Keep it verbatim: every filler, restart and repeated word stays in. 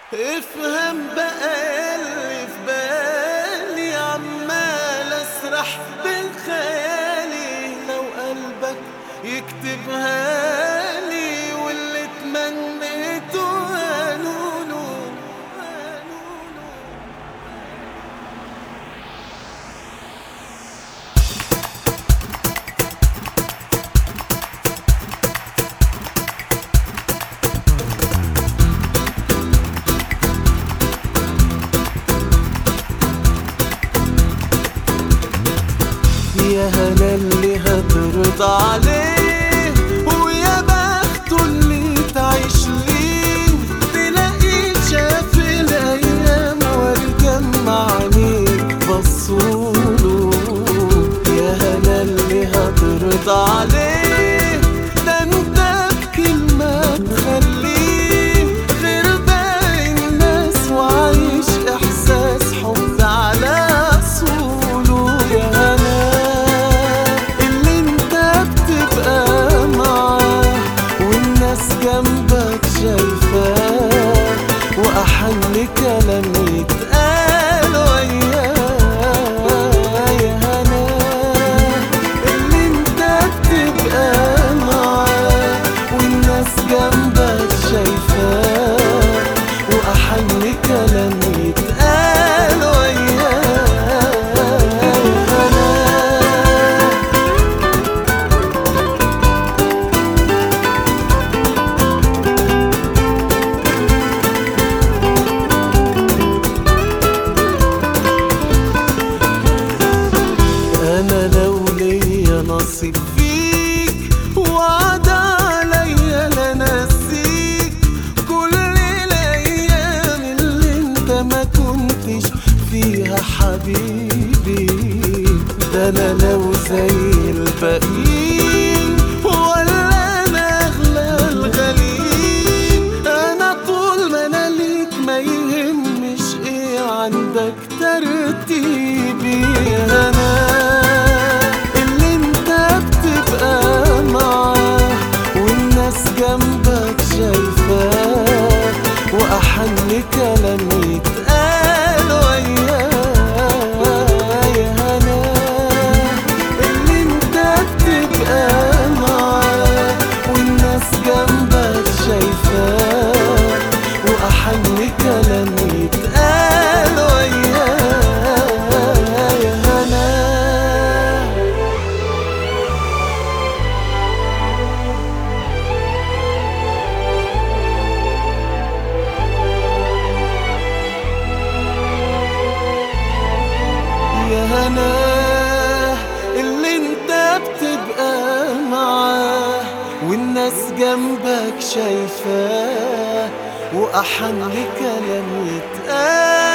افهم بقى اللي في بالي، عمال اسرح بين خيالي. لو قلبك يكتبها لي واللي تمنيته قالوله. يا هلا اللي هترضى عليه، ويا بخته اللي تعيش ليه. تلاقيه شاف الايام والجمع عليه بصوله. يا هلا اللي هترضى عليه، ده انت بكلمة تخليه غير باقي الناس وعايش احساس حب على اصوله. يا هلا جنبك شايفاه، وأحن كلام يتقال وياه. يا هنا اللي انت بتبقى معاه، والناس جنبك شايفاه، وأحن كلام يتقال وياه. أنا لو ليا نصيب فيك وعد عليا لنسيك كل الأيام اللي انت ما كنتش فيها حبيبي. ده أنا لو زي الباقيين ولا أنا أغلى الغاليين، أنا طول ما أنا ليك ما يهمش إيه عندك ترتيبي. أنا جنبك شايفاه، وأحن كلام يتقال وياه. يا هنا اللي انت بتبقى معاه، والناس جنبك شايفاه، وأحن كلام يتقال وياه. يا هنا يا هنا اللي انت بتبقى معاه، والناس جنبك شايفاه، وأحن كلام يتقال.